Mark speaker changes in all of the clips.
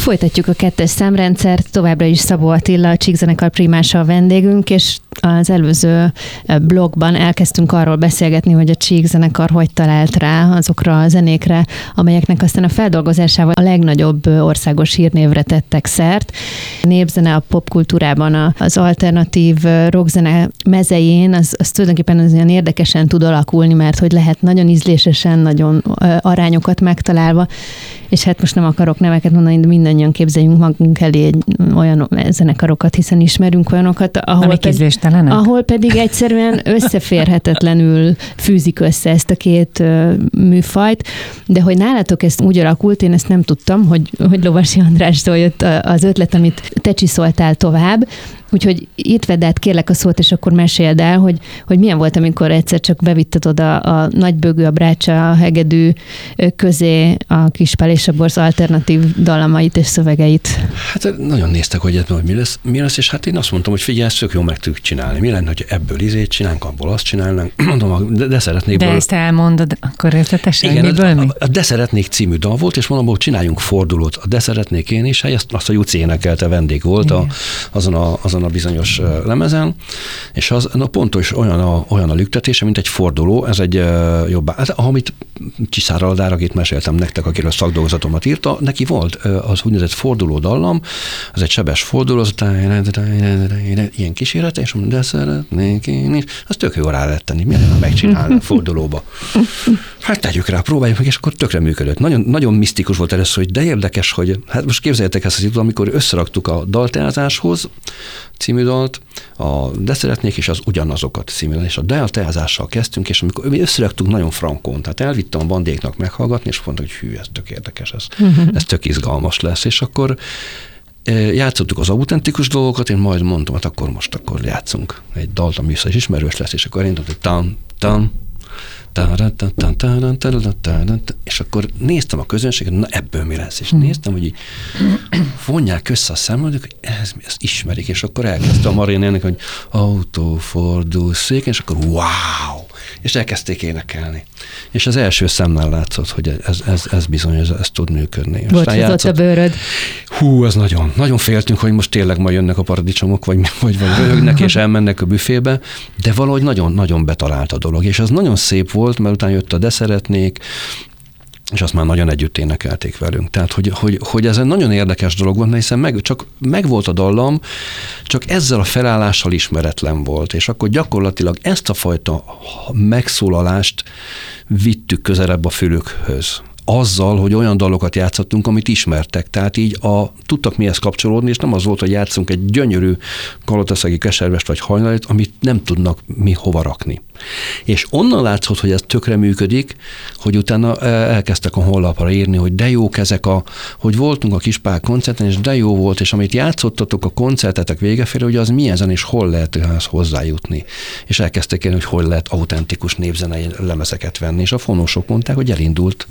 Speaker 1: Folytatjuk a 2-es számrendszert, továbbra is Szabó Attila, a Csíkzenekar primása a vendégünk, és az előző blogban elkezdtünk arról beszélgetni, hogy a Csíkzenekar hogy talált rá azokra a zenékre, amelyeknek aztán a feldolgozásával a legnagyobb országos hírnévre tettek szert. A népzene a popkultúrában, az alternatív rockzene mezején, az tulajdonképpen az olyan érdekesen tud alakulni, mert hogy lehet nagyon ízlésesen, nagyon arányokat megtalálva, és hát most nem akarok neveket mondani, de mindannyian képzeljünk magunk elé olyan zenekarokat, hiszen ismerünk olyanokat, ahol pedig egyszerűen összeférhetetlenül fűzik össze ezt a két műfajt, de hogy nálatok ezt úgy alakult, én ezt nem tudtam, hogy Lovasi Andrástól jött az ötlet, amit te csiszoltál tovább. Úgyhogy itt vedd át kérlek a szót, és akkor meséld el, hogy milyen volt, amikor egyszer csak bevitted oda a nagybögő, a brácsa, a hegedű közé a Kispál és a Borz alternatív dallamait és szövegeit. Hát
Speaker 2: nagyon néztek, hogy mi lesz, és hát én azt mondtam, hogy figyelj, ezt tök jól meg tudjuk csinálni. Mi lenne, hogy ebből csinálnánk, abból azt csinálnánk. Mondom, de szeretnék.
Speaker 3: De ezt elmondod, akkor értetesen,
Speaker 2: igen,
Speaker 3: miből mi?
Speaker 2: A De szeretnék című dal volt, és mondom, hogy csináljunk fordulót. A De szeretnék én is, azt a Juci énekelte, vendég volt azon a bizonyos lemezen, és az pontos olyan a lüktetése, mint egy forduló, ez egy jobbá. Hát, amit Csiszár Aldár, akit meséltem nektek, akiről szakdolgozatomat írta, neki volt az úgynevezett forduló dallam, az egy sebes forduló, az ilyen kísérlete, és mondom, de szeretnék én is, az tök jó rá lehet tenni, milyen megcsinálni a fordulóba. Hát tegyük rá, próbáljuk meg, és akkor tökre működött. Nagyon, nagyon misztikus volt először, hogy de érdekes, hogy hát most képzeljétek ezt az időt, amikor összeraktuk a Dalteázáshoz című dalt, a De szeretnék, és az ugyanazokat című dalt, és a Dalteázással kezdtünk, és amikor mi összeraktuk nagyon frankon, tehát elvittem a bandéknak meghallgatni, és mondta, hogy hű, ez tök érdekes, ez tök izgalmas lesz, és akkor játszottuk az autentikus dolgokat, én majd mondtam, hát akkor játszunk egy dalt, ami is ismerős lesz, és akkor én mondtam, hogy és akkor néztem a közönséget, na ebből mi lesz, és néztem, hogy így vonják össze a szemlődők, hogy ezt ismerik, és akkor elkezdte a Marinének, hogy autófordul széken, és akkor wow! És elkezdték énekelni. És az első szemnál látszott, hogy ez bizony, ez tud működni.
Speaker 1: Volt a bőröd.
Speaker 2: Hú, ez nagyon. Nagyon féltünk, hogy most tényleg majd jönnek a paradicsomok, vagy röhögnek, és elmennek a büfébe, de valahogy nagyon-nagyon betalált a dolog. És ez nagyon szép volt, mert utána jött a De szeretnék, és azt már nagyon együtt énekelték velünk. Tehát, hogy ez egy nagyon érdekes dolog volt, hiszen csak megvolt a dallam, csak ezzel a felállással ismeretlen volt, és akkor gyakorlatilag ezt a fajta megszólalást vittük közelebb a fülükhöz. Azzal, hogy olyan dalokat játszottunk, amit ismertek. Tehát így tudtak mihez kapcsolódni, és nem az volt, hogy játszunk egy gyönyörű Kalotaszegi Keservest vagy Hajnalit, amit nem tudnak mi hova rakni. És onnan látszott, hogy ez tökre működik, hogy utána elkezdtek a honlapra írni, hogy de jók ezek hogy voltunk a Kispál koncerten, és de jó volt, és amit játszottatok a koncertetek végefére, hogy az milyen zen, és hol lehet ehhez hozzájutni. És elkezdtek írni, hogy hol lehet autentikus népzenei lemezeket venni, és a fonósok mondták, hogy elindult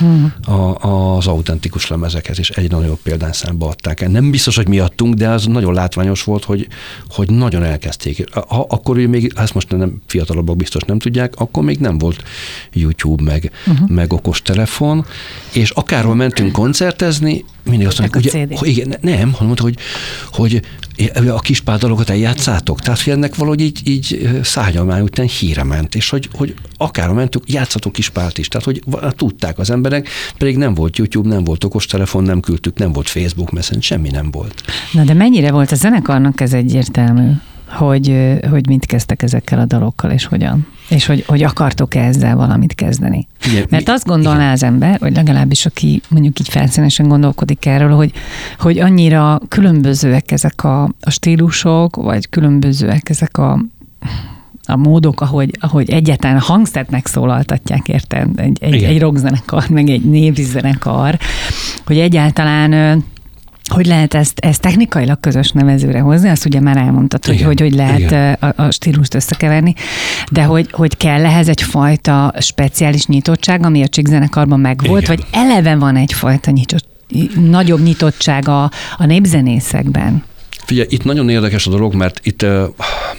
Speaker 2: az autentikus lemezekhez, és egy nagyon jobb példányszámba adták el. Nem biztos, hogy mi adtunk, de az nagyon látványos volt, hogy nagyon elkezdték. Akkor még, ezt most nem fiatalabbak biztos nem tudják, akkor még nem volt YouTube, meg okostelefon, és akárhol mentünk koncertezni, mindig azt mondjuk, hogy igen, nem, hanem mondta, hogy a Kispál dalokat eljátszátok. Tehát, hogy ennek valahogy így szárnyamány után híre ment, és hogy akárhol mentünk, játszatok Kispált is. Tehát, hogy tudták az emberek, pedig nem volt YouTube, nem volt okostelefon, nem küldtük, nem volt Facebook Messenger, semmi nem volt.
Speaker 3: Na de mennyire volt a zenekarnak ez egyértelmű? Hogy mit kezdtek ezekkel a dalokkal, és hogyan? És hogy akartok ezzel valamit kezdeni? Igen, mert azt gondolná az ember, vagy legalábbis aki mondjuk így felszínesen gondolkodik erről, hogy annyira különbözőek ezek a stílusok, vagy különbözőek ezek a módok, ahogy egyáltalán a hangszert megszólaltatják, érted? Egy rockzenekar, meg egy népzenekar, hogy egyáltalán hogy lehet ezt technikailag közös nevezőre hozni, azt ugye már elmondtad, hogy lehet a stílust összekeverni, de hogy kell ehhez egyfajta speciális nyitottság, ami a Csíkzenekarban megvolt, vagy eleve van egyfajta nagyobb nyitottság a népzenészekben?
Speaker 2: Figyelj, itt nagyon érdekes a dolog, mert itt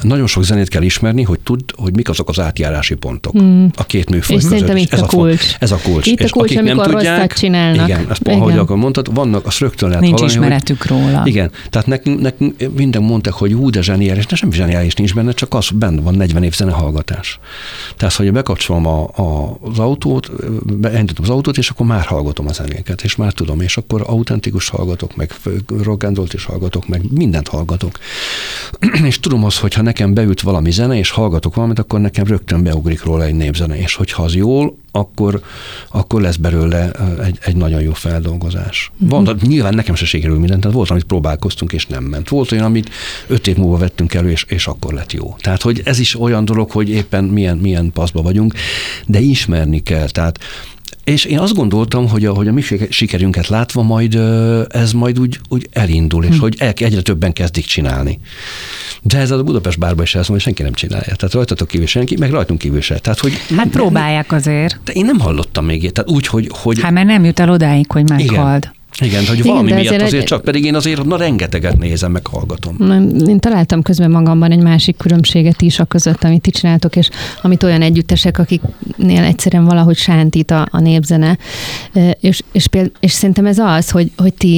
Speaker 2: nagyon sok zenét kell ismerni, hogy tudd, hogy mik azok az átjárási pontok a két műfaj között.
Speaker 1: És szerintem itt a kulcs.
Speaker 2: Ez a kulcs.
Speaker 1: Itt a kulcs, és amikor rosszat csinálnak.
Speaker 2: Igen, ezt ahogy akkor mondtad, vannak, azt rögtön lehet
Speaker 3: nincs
Speaker 2: hallani,
Speaker 3: ismeretük róla.
Speaker 2: Igen, tehát nekünk minden mondták, hogy de zseniális, de semmi zseniális nincs benne, csak az benne van 40 év zenehallgatás. Tehát, hogy bekapcsolom az autót, beindítom az autót, és akkor már hallgatom a zenéket, és már tudom, és akkor autentikus hallgatok, meg rock and rollt is hallgatok, meg mindent hallgatok. És tudom azt, hogy ha nekem beüt valami zene, és hallgatok valamit, akkor nekem rögtön beugrik róla egy népzene, és hogyha az jól, akkor lesz belőle egy nagyon jó feldolgozás. Van, nyilván nekem se sikerül mindent, tehát volt, amit próbálkoztunk, és nem ment. Volt olyan, amit 5 év múlva vettünk elő, és akkor lett jó. Tehát, hogy ez is olyan dolog, hogy éppen milyen paszba vagyunk, de ismerni kell. Tehát és én azt gondoltam, hogy a mi sikerünket látva majd ez majd úgy elindul, és hogy egyre többen kezdik csinálni. De ez a Budapest bárban is ez, hogy senki nem csinálja. Tehát rajtatok kívül senki, meg rajtunk kívül se. Tehát, hogy
Speaker 3: hát próbálják azért.
Speaker 2: De én nem hallottam még ilyet. Tehát úgy, hogy...
Speaker 3: Hát mert nem jut el odáig, hogy meghald.
Speaker 2: Igen, hogy valami miatt azért csak, pedig én azért rengeteget nézem, meg hallgatom.
Speaker 1: Én találtam közben magamban egy másik különbséget is a között, amit ti csináltok, és amit olyan együttesek, akiknél egyszerűen valahogy sántít a népzene. És szerintem ez az, hogy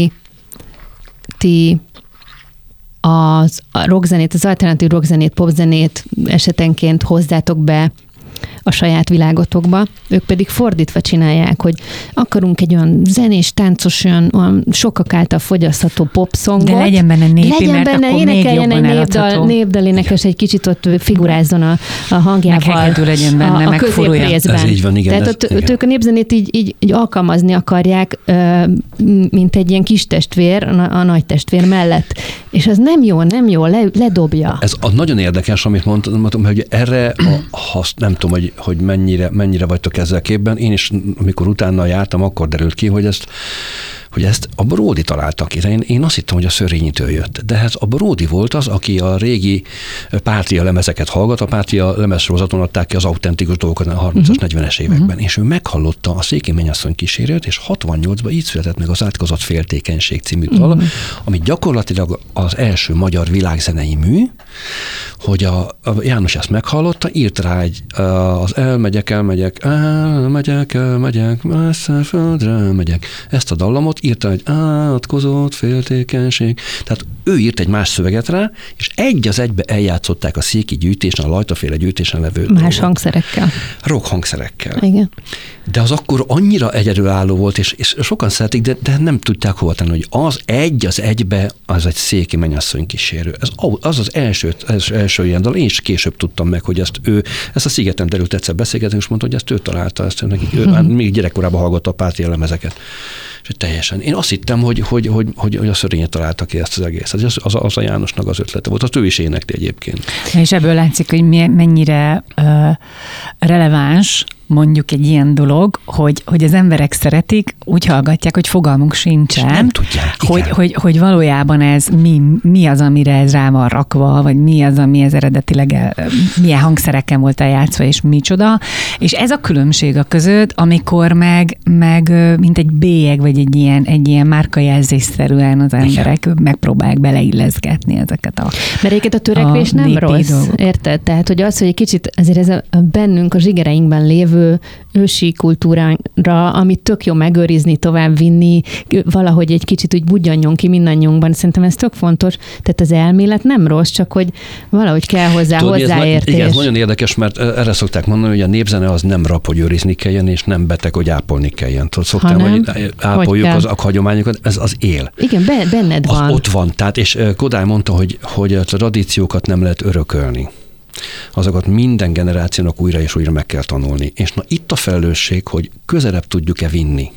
Speaker 1: ti a rockzenét, az alternatív rockzenét, popzenét esetenként hozzátok be a saját világotokba, ők pedig fordítva csinálják, hogy akarunk egy olyan zenés, táncos, olyan sokak által fogyasztható popszongot.
Speaker 3: De legyen benne népi, mert akkor még jobban
Speaker 1: egy népdalénekes, egy kicsit ott figurázzon a hangjával
Speaker 3: legyen benne,
Speaker 1: a középrészben.
Speaker 2: Ez így van, igen.
Speaker 1: Tehát ők a népzenét így alkalmazni akarják, mint egy ilyen kis testvér a nagy testvér mellett. És az nem jó, ledobja.
Speaker 2: Ez nagyon érdekes, amit mondtam, hogy erre, nem tudom, hogy mennyire vagytok ezzel képben. Én is, amikor utána jártam, akkor derült ki, hogy ezt a Bródi találta ki. Én azt hittem, hogy a Szörényitől jött. De hát a Bródi volt az, aki a régi Pátria lemezeket hallgat, a Pátria lemezsorozaton adták ki az autentikus dolgokat a 30-as, 40-es években. És ő meghallotta a Székely Mennyasszony kísérőt, és 68-ban így született meg az Átkozott féltékenység című dal, ami gyakorlatilag az első magyar világzenei mű, hogy a János ezt meghallotta, írt rá az elmegyek, messze földre megyek. Ezt a dallamot írta egy átkozott féltékenység. Tehát ő írt egy más szöveget rá, és egy az egybe eljátszották a Széki gyűjtésen, a Lajtaféle gyűjtésen levő
Speaker 1: más dolgot. Hangszerekkel.
Speaker 2: Rock hangszerekkel.
Speaker 1: Igen.
Speaker 2: De az akkor annyira egyedülálló volt, és sokan szeretik, de nem tudták hova tenni, hogy az egybe az egy Székely Mennyasszony kísérő. Az első ilyen dal. Én is később tudtam meg, hogy ezt a Szigeten derült egyszer beszélgetünk, és mondta, hogy ezt ő találta, ezt nekik, még gyerekkorában hallgatta a Pátria lemezeket. És teljesen. Én azt hittem, hogy a Szörénye találta ki ezt az egészet. Az a Jánosnak az ötlete volt. Azt ő is énekli egyébként.
Speaker 3: És ebből látszik, hogy mennyire releváns mondjuk egy ilyen dolog, hogy az emberek szeretik, úgy hallgatják, hogy fogalmunk sincsen. És
Speaker 2: nem tudják.
Speaker 3: Hogy valójában ez mi az, amire ez rá van rakva, vagy mi az, ami ez eredetileg milyen hangszereken volt eljátszva, és micsoda. És ez a különbség a között, amikor meg mint egy bélyeg, vagy egy ilyen márkajelzésszerűen az emberek megpróbálják beleilleszgetni ezeket a
Speaker 1: Mert a törekvés nem rossz,
Speaker 3: dolgok.
Speaker 1: Érted? Tehát, hogy az, hogy egy kicsit azért ez a bennünk, a zsigereinkben lévő ősi kultúrára, amit tök jó megőrizni, továbbvinni, valahogy egy kicsit úgy budjanjon ki mindannyiunkban. Szerintem ez tök fontos. Tehát az elmélet nem rossz, csak hogy valahogy kell hozzá hozzáértés.
Speaker 2: Igen, ez nagyon érdekes, mert erre szokták mondani, hogy a népzene az nem rap, hogy őrizni kelljen, és nem beteg, hogy ápolni kelljen. Szoktam, hogy ápoljuk a hagyományokat, ez az él.
Speaker 1: Igen, benned van.
Speaker 2: Az ott van. Tehát, és Kodály mondta, hogy a tradíciókat nem lehet örökölni. Azokat minden generációnak újra és újra meg kell tanulni. És na itt a felelősség, hogy közelebb tudjuk-e vinni.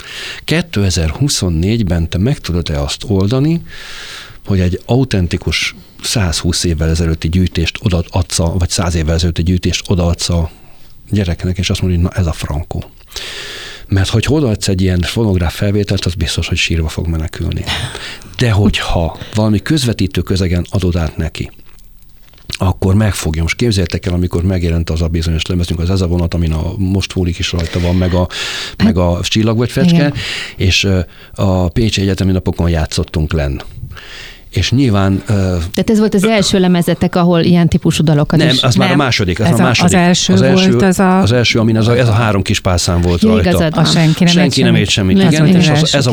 Speaker 2: 2024-ben te meg tudod-e azt oldani, hogy egy autentikus 120 évvel ezelőtti gyűjtést odaadsz, vagy 100 évvel ezelőtti gyűjtést odaadsz a gyereknek, és azt mondja, hogy na ez a frankó. Mert hogy odaadsz egy ilyen fonográf felvételt, az biztos, hogy sírva fog menekülni. De hogyha valami közvetítő közegen adod át neki, akkor megfogja. Most képzeljétek el, amikor megjelent az a bizonyos lemezünk, az Ez a vonat, amin a Most múlik is rajta van, meg a Csillag vagy fecske, és a Pécsi Egyetemi Napokon játszottunk lenn. És nyilván...
Speaker 1: Tehát ez volt az első lemezetek, ahol ilyen típusú dalokat is...
Speaker 2: Az már a második.
Speaker 3: Az első volt
Speaker 2: az első, amin ez a 3 kis pálszám volt rajta.
Speaker 3: A senki nem ért
Speaker 2: semmit. Igen, és ez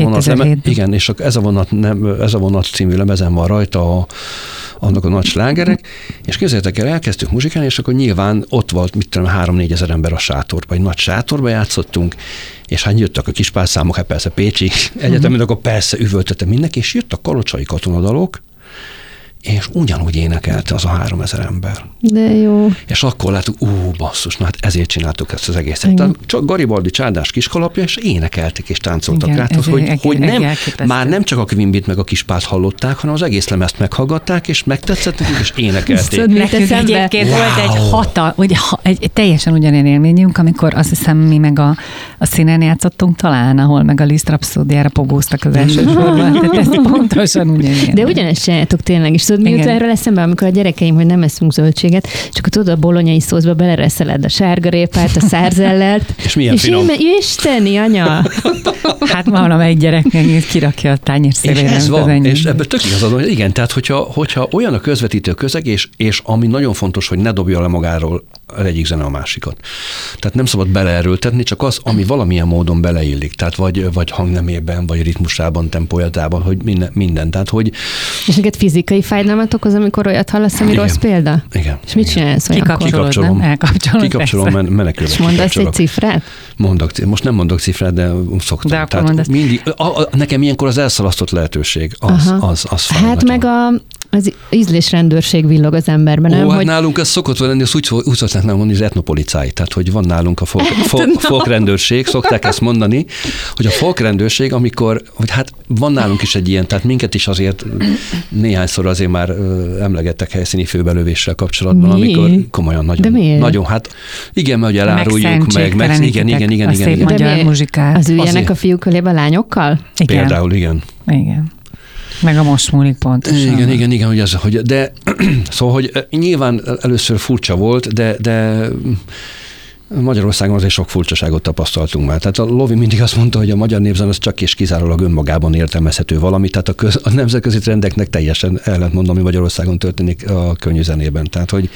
Speaker 2: a vonat című lemezen van rajta annak a nagy slágerek, és képzeljétek el, elkezdtük muzsikálni, és akkor nyilván ott volt, 3-4 ezer ember a sátorba, egy nagy sátorba játszottunk, és hát jöttek a kis pálszámok, hát persze Pécsi egyetemen, akkor persze üvöltötte mindenki, és jött a kalocsai katonadalok, és ugyanúgy énekelte az a 3000 ember.
Speaker 1: De jó.
Speaker 2: És akkor láttuk, basszus, na hát ezért csináltuk ezt az egészet. Tehát csak Garibaldi Csárdás kiskalapja, és énekelték és táncoltak rá, hogy már nem csak a Queen Beat meg a Kispált hallották, hanem az egész lemezt meghallgatták, és megtetszett nekünk, és énekelték.
Speaker 3: Nekünk egyébként volt egy teljesen ugyanilyen élményünk, amikor azt hiszem mi meg a színen játszottunk talán, ahol meg a Liszt Rapszódiára pogóztak az első sorban. Tehát ez pontosan ugyanilyen.
Speaker 1: De ugyanezt csináljátok tényleg is. Tudod, mi jut erről eszembe, amikor a gyerekeim, hogy nem eszünk zöldséget, csak tudod, a bolonyai szószba belereszeled a sárgarépát, a szárzellert.
Speaker 2: És milyen finom.
Speaker 1: Isteni, anya!
Speaker 3: Hát valamelyik gyereknek kirakja a tányér szélére.
Speaker 2: És ez van, és ebből tök igazad van, igen, tehát hogyha olyan a közvetítő közeg, és ami nagyon fontos, hogy ne dobja le magáról egyik zene a másikat. Tehát nem szabad beleerőltetni, csak az, ami valamilyen módon beleillik. Tehát vagy hangnemében, vagy ritmusában, tempójátában, hogy minden. Tehát, hogy...
Speaker 1: És neked fizikai fájdalmat okoz, amikor olyat hallasz, ami rossz példa?
Speaker 2: Igen.
Speaker 1: És mit csinálsz
Speaker 2: olyankor? Kikapcsolom, menekülve.
Speaker 1: És mondasz egy cifrát?
Speaker 2: Most nem mondok cifrát, de szoktam.
Speaker 3: De akkor mondasz.
Speaker 2: Nekem ilyenkor az elszalasztott lehetőség, az fáj.
Speaker 1: Hát meg az ízlésrendőrség villog az emberben, nem?
Speaker 2: Hát nálunk ez szokott lenni, azt úgy szokták mondani, az etnopolicáj, tehát hogy van nálunk a folkrendőrség, szokták ezt mondani, hogy a folkrendőrség, amikor, hogy hát van nálunk is egy ilyen, tehát minket is azért néhányszor azért már emlegettek helyszíni főbelövéssel kapcsolatban, amikor komolyan nagyon, hát igen, mert hogy eláruljuk meg igen.
Speaker 3: A szép magyar muzsikát.
Speaker 1: Az üljenek a fiúk kölébe lányokkal?
Speaker 2: Például igen.
Speaker 3: Meg a most múlik pontosan.
Speaker 2: Igen, de szóval, hogy nyilván először furcsa volt, de Magyarországon azért sok furcsaságot tapasztaltunk már. Tehát a Lovi mindig azt mondta, hogy a magyar népzene az csak és kizárólag önmagában értelmezhető valami, tehát a nemzetközi trendeknek teljesen ellentmond, ami Magyarországon történik a könnyű zenében. Tehát, hogy,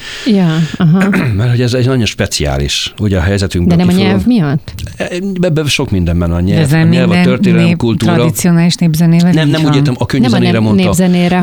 Speaker 2: mert hogy ez egy nagyon speciális, ugye a helyzetünkben.
Speaker 1: De nem a nyelv miatt?
Speaker 2: Ebben sok mindenben a nyelv, a történelem, kultúra.
Speaker 3: Tradicionális népzenével?
Speaker 2: Nem úgy értem, a könnyűzenére mondta.
Speaker 1: Népzenére,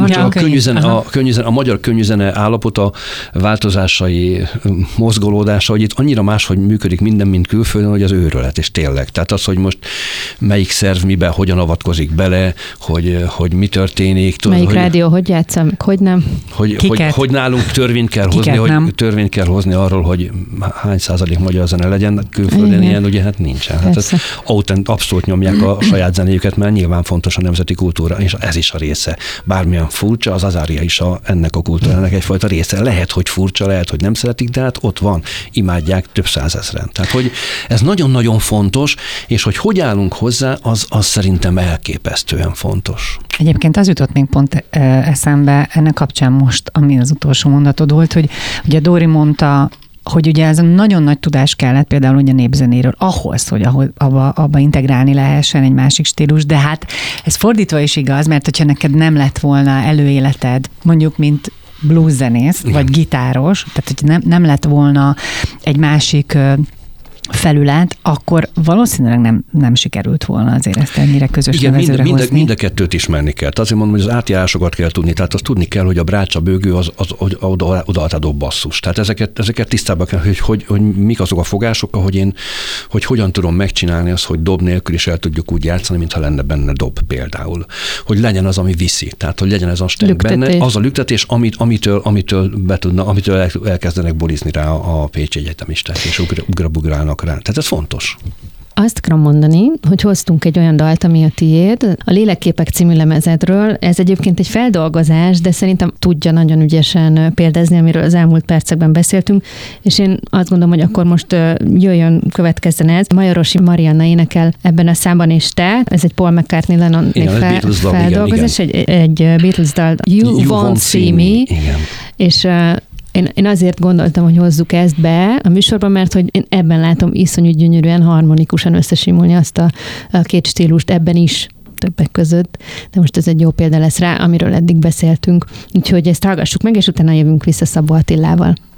Speaker 2: a magyar könnyűzene állapota, változásai, mozgolódása, hogy itt annyira máshogy működik minden, mint külföldön, hogy az őrület, és tényleg. Tehát az, hogy most melyik szerv mibe, hogyan avatkozik bele, hogy mi történik. Tudod,
Speaker 1: melyik rádió, hogy játszam, hogy nem.
Speaker 2: Hogy nálunk törvényt kell hozni arról, hogy hány százalék magyar zene legyen, külföldön ilyen ugye hát nincsen. Hát abszolút nyomják a saját zenéjüket, mert nyilván fontos a nemzeti kultúra, és ez is a része. Bármilyen furcsa, az azária is ennek a kultúrának egyfajta része. Lehet, hogy furcsa, lehet, hogy nem szeretik, de hát ott van, imádják több százezren. Tehát, hogy ez nagyon-nagyon fontos, és hogy állunk hozzá, az szerintem elképesztően fontos.
Speaker 3: Egyébként az jutott még pont eszembe ennek kapcsán most, ami az utolsó mondatod volt, hogy ugye Dóri mondta, hogy ugye ez a nagyon nagy tudás kellett például ugye a népzenéről ahhoz, hogy abba integrálni lehessen egy másik stílus, de hát ez fordítva is igaz, mert hogyha neked nem lett volna előéleted, mondjuk mint blueszenész, vagy gitáros, tehát hogy nem lett volna egy másik felület, akkor valószínűleg nem sikerült volna azért ezt ennyire közös nevezőre hozni.
Speaker 2: Mind a kettőt ismerni kell. Azért mondom, hogy az átjárásokat kell tudni. Tehát azt tudni kell, hogy a brácsa bőgő az odaadó basszus. Tehát ezeket tisztában kell, hogy mik azok a fogások, hogy hogyan tudom megcsinálni azt, hogy dob nélkül is el tudjuk úgy játszani, mintha lenne benne dob például. Hogy legyen az, ami viszi. Tehát, hogy legyen ez a steng benne, az a lüktetés, amitől elkezdenek bolizni rá a pécsi egyetemisták, és ugrabugrálnak rá. Tehát ez fontos.
Speaker 1: Azt akarom mondani, hogy hoztunk egy olyan dalt, ami a tiéd, a Lélekképek című lemezedről. Ez egyébként egy feldolgozás, de szerintem tudja nagyon ügyesen példázni, amiről az elmúlt percekben beszéltünk, és én azt gondolom, hogy akkor most következzen ez. Majorosi Marianna énekel ebben a számban, és te, ez egy Paul McCartney Lennon feldolgozás, egy Beatles dal, You Won't See Me,
Speaker 2: igen.
Speaker 1: És én azért gondoltam, hogy hozzuk ezt be a műsorban, mert hogy én ebben látom iszonyú gyönyörűen, harmonikusan összesimulni azt a két stílust ebben is. többek között, de most ez egy jó példa lesz rá, amiről eddig beszéltünk. Úgyhogy ezt hallgassuk meg, és utána jövünk vissza Szabó Attilával.